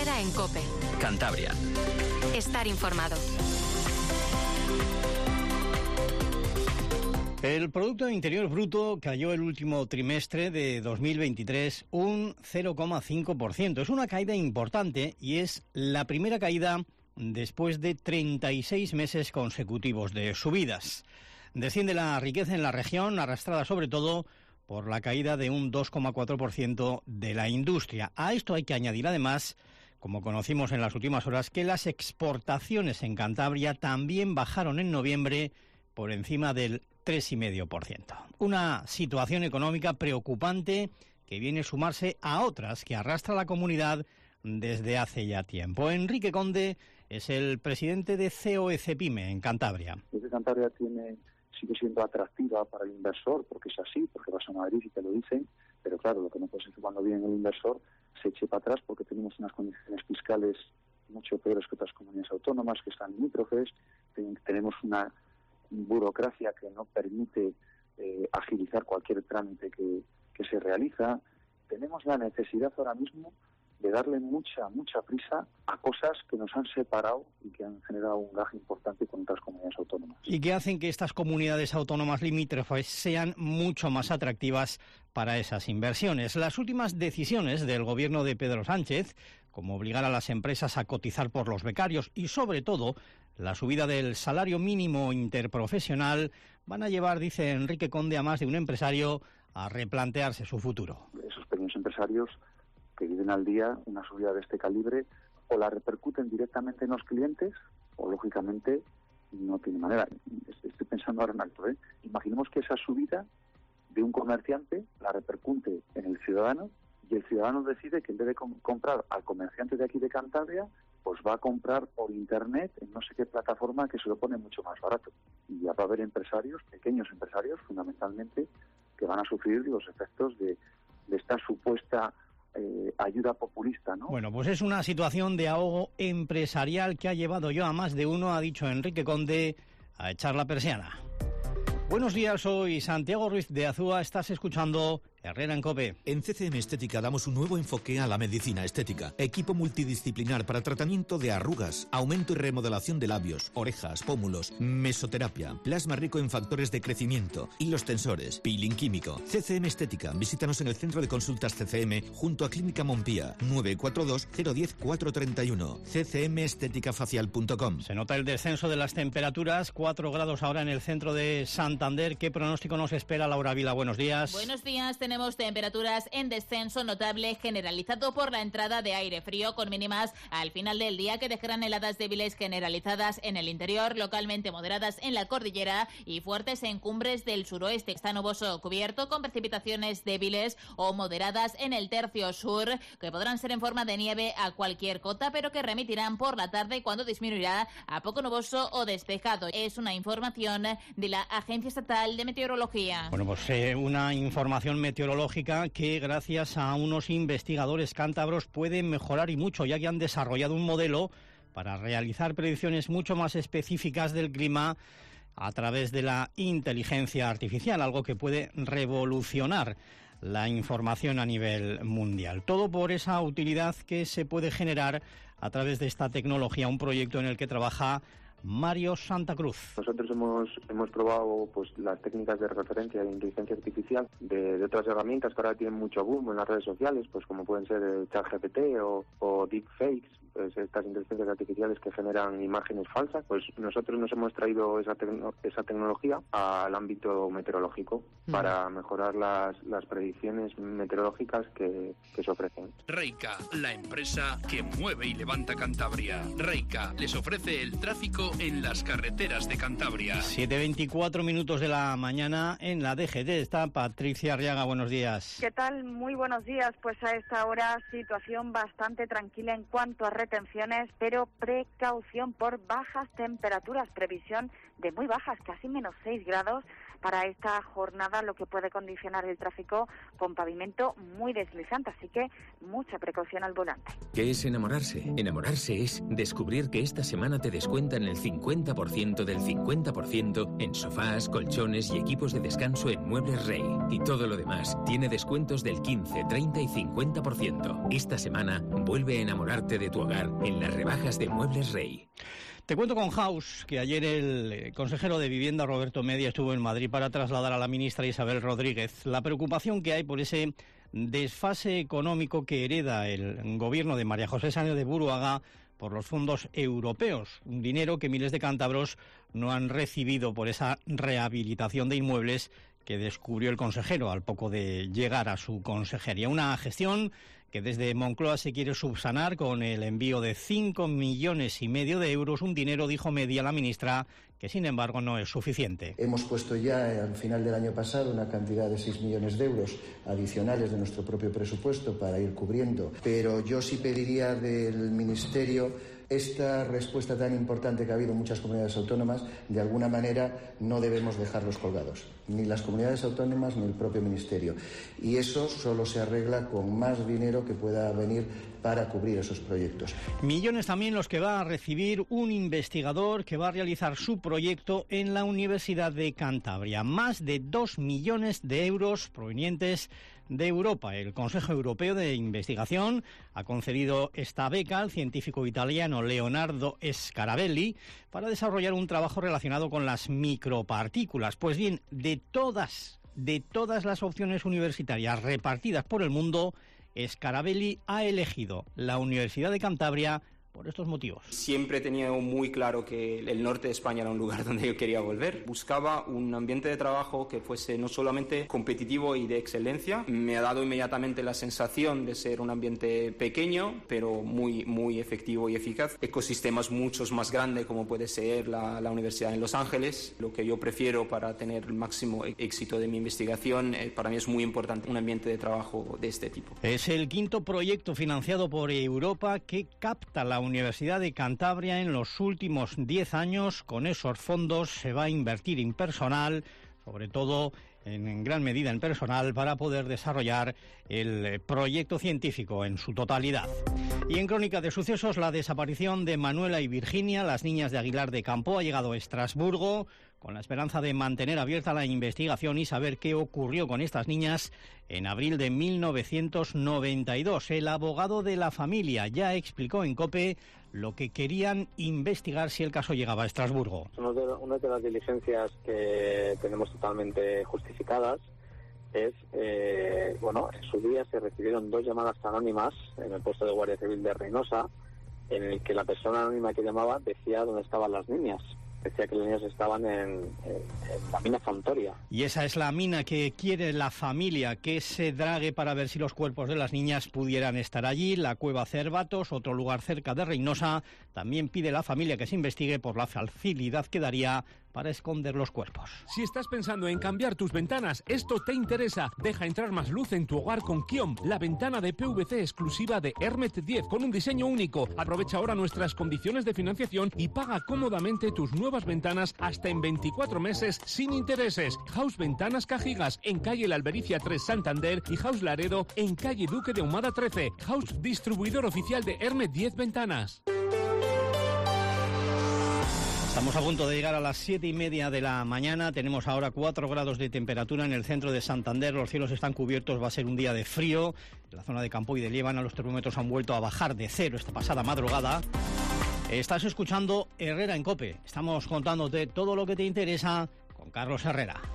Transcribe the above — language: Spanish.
Herrera en COPE. Cantabria. Estar informado. El Producto Interior Bruto cayó el último trimestre de 2023 un 0,5%. Es una caída importante y es la primera caída después de 36 meses consecutivos de subidas. Desciende la riqueza en la región, arrastrada sobre todo por la caída de un 2,4% de la industria. A esto hay que añadir además, como conocimos en las últimas horas, que las exportaciones en Cantabria también bajaron en noviembre por encima del 3,5%. Una situación económica preocupante que viene a sumarse a otras que arrastra la comunidad desde hace ya tiempo. Enrique Conde es el presidente de COE-CEPIME en Cantabria. Cantabria sigue siendo atractiva para el inversor, porque es así, porque vas a Madrid y te lo dicen, pero claro, lo que no puede ser que cuando viene el inversor se eche para atrás porque tenemos unas condiciones fiscales mucho peores que otras comunidades autónomas, que están limítrofes, tenemos una burocracia que no permite agilizar cualquier trámite que se realiza. Tenemos la necesidad ahora mismo de darle mucha prisa a cosas que nos han separado y que han generado un gaje importante con otras comunidades autónomas. Y que hacen que estas comunidades autónomas limítrofes sean mucho más atractivas para esas inversiones. Las últimas decisiones del gobierno de Pedro Sánchez, como obligar a las empresas a cotizar por los becarios y sobre todo la subida del salario mínimo interprofesional, van a llevar, dice Enrique Conde, a más de un empresario a replantearse su futuro. Esos pequeños empresarios que viven al día una subida de este calibre o la repercuten directamente en los clientes o lógicamente no tiene manera. Estoy pensando ahora en alto, Imaginemos que esa subida de un comerciante la repercute en el ciudadano y el ciudadano decide que en vez de comprar al comerciante de aquí de Cantabria, pues va a comprar por internet en no sé qué plataforma que se lo pone mucho más barato. Y ya va a haber empresarios, pequeños empresarios fundamentalmente, que van a sufrir los efectos de esta supuesta ayuda populista, ¿no? Bueno, pues es una situación de ahogo empresarial que ha llevado yo a más de uno, ha dicho Enrique Conde, a echar la persiana. Buenos días, soy Santiago Ruiz de Azúa, estás escuchando Herrera en COPE. En CCM Estética damos un nuevo enfoque a la medicina estética. Equipo multidisciplinar para tratamiento de arrugas, aumento y remodelación de labios, orejas, pómulos, mesoterapia, plasma rico en factores de crecimiento, hilos tensores, peeling químico. CCM Estética, visítanos en el Centro de Consultas CCM junto a Clínica Montpía, 942 010 431, ccmesteticafacial.com. Se nota el descenso de las temperaturas, 4 grados ahora en el centro de Santander. ¿Qué pronóstico nos espera, Laura Vila? Buenos días. Buenos días, tenemos temperaturas en descenso notable generalizado por la entrada de aire frío con mínimas al final del día que dejarán heladas débiles generalizadas en el interior, localmente moderadas en la cordillera y fuertes en cumbres del suroeste. Está nuboso cubierto con precipitaciones débiles o moderadas en el tercio sur que podrán ser en forma de nieve a cualquier cota pero que remitirán por la tarde cuando disminuirá a poco nuboso o despejado. Es una información de la Agencia Estatal de Meteorología. Bueno, pues una información meteorológica que gracias a unos investigadores cántabros puede mejorar y mucho, ya que han desarrollado un modelo para realizar predicciones mucho más específicas del clima a través de la inteligencia artificial, algo que puede revolucionar la información a nivel mundial. Todo por esa utilidad que se puede generar a través de esta tecnología, un proyecto en el que trabaja Mario Santa Cruz. Nosotros hemos probado pues las técnicas de referencia de inteligencia artificial de otras herramientas que ahora tienen mucho boom en las redes sociales, pues como pueden ser ChatGPT o deepfakes, pues estas inteligencias artificiales que generan imágenes falsas. Pues nosotros nos hemos traído esa tecnología al ámbito meteorológico para mejorar las predicciones meteorológicas que se ofrecen. Reica, la empresa que mueve y levanta Cantabria. Reica les ofrece el tráfico en las carreteras de Cantabria. 7:24 minutos de la mañana en la DGT. Está Patricia Arriaga, buenos días. ¿Qué tal? Muy buenos días. Pues a esta hora situación bastante tranquila en cuanto a retenciones, pero precaución por bajas temperaturas. Previsión de muy bajas, casi -6 grados para esta jornada, lo que puede condicionar el tráfico con pavimento muy deslizante, así que mucha precaución al volante. ¿Qué es enamorarse? Enamorarse es descubrir que esta semana te descuentan el 50% del 50% en sofás, colchones y equipos de descanso en Muebles Rey. Y todo lo demás tiene descuentos del 15, 30 y 50%. Esta semana vuelve a enamorarte de tu hogar en las rebajas de Muebles Rey. Te cuento con House que ayer el consejero de Vivienda, Roberto Media, estuvo en Madrid para trasladar a la ministra Isabel Rodríguez la preocupación que hay por ese desfase económico que hereda el gobierno de María José Sáenz de Buruaga por los fondos europeos, un dinero que miles de cántabros no han recibido por esa rehabilitación de inmuebles que descubrió el consejero al poco de llegar a su consejería. Una gestión que desde Moncloa se quiere subsanar con el envío de 5,5 millones de euros, un dinero, dijo Media, la ministra, que sin embargo no es suficiente. Hemos puesto ya al final del año pasado una cantidad de 6 millones de euros adicionales de nuestro propio presupuesto para ir cubriendo, pero yo sí pediría del Ministerio esta respuesta tan importante que ha habido en muchas comunidades autónomas. De alguna manera no debemos dejarlos colgados, ni las comunidades autónomas ni el propio Ministerio. Y eso solo se arregla con más dinero que pueda venir para cubrir esos proyectos. Millones también los que va a recibir un investigador que va a realizar su proyecto en la Universidad de Cantabria. Más de 2 millones de euros provenientes de Europa. El Consejo Europeo de Investigación ha concedido esta beca al científico italiano Leonardo Scarabelli para desarrollar un trabajo relacionado con las micropartículas. Pues bien, de todas las opciones universitarias repartidas por el mundo, Scarabelli ha elegido la Universidad de Cantabria por estos motivos. Siempre he tenido muy claro que el norte de España era un lugar donde yo quería volver. Buscaba un ambiente de trabajo que fuese no solamente competitivo y de excelencia. Me ha dado inmediatamente la sensación de ser un ambiente pequeño, pero muy efectivo y eficaz. Ecosistemas muchos más grandes, como puede ser la Universidad en Los Ángeles. Lo que yo prefiero para tener el máximo éxito de mi investigación, para mí es muy importante un ambiente de trabajo de este tipo. Es el quinto proyecto financiado por Europa que capta la Universidad de Cantabria en los últimos 10 años. Con esos fondos se va a invertir en personal, sobre todo en gran medida en personal, para poder desarrollar el proyecto científico en su totalidad. Y en Crónica de Sucesos, la desaparición de Manuela y Virginia, las niñas de Aguilar de Campo, ha llegado a Estrasburgo con la esperanza de mantener abierta la investigación y saber qué ocurrió con estas niñas en abril de 1992. El abogado de la familia ya explicó en COPE lo que querían investigar si el caso llegaba a Estrasburgo. Una de las diligencias que tenemos totalmente justificadas es, en su día se recibieron 2 llamadas anónimas en el puesto de Guardia Civil de Reynosa, en el que la persona anónima que llamaba decía dónde estaban las niñas. Decía que los niños estaban en la mina Fantoria. Y esa es la mina que quiere la familia, que se drague para ver si los cuerpos de las niñas pudieran estar allí. La cueva Cervatos, otro lugar cerca de Reynosa, también pide la familia que se investigue por la facilidad que daría para esconder los cuerpos. Si estás pensando en cambiar tus ventanas, esto te interesa. Deja entrar más luz en tu hogar con Kiom, la ventana de PVC exclusiva de Hermet 10 con un diseño único. Aprovecha ahora nuestras condiciones de financiación y paga cómodamente tus nuevas ventanas hasta en 24 meses sin intereses. House Ventanas Cajigas en calle La Albericia 3 Santander y House Laredo en calle Duque de Ahumada 13. House distribuidor oficial de Hermet 10 Ventanas. Estamos a punto de llegar a las 7:30 de la mañana. Tenemos ahora 4 grados de temperatura en el centro de Santander. Los cielos están cubiertos, va a ser un día de frío. En la zona de Campo y de Liébana los termómetros han vuelto a bajar de 0 esta pasada madrugada. Estás escuchando Herrera en COPE. Estamos contándote todo lo que te interesa con Carlos Herrera.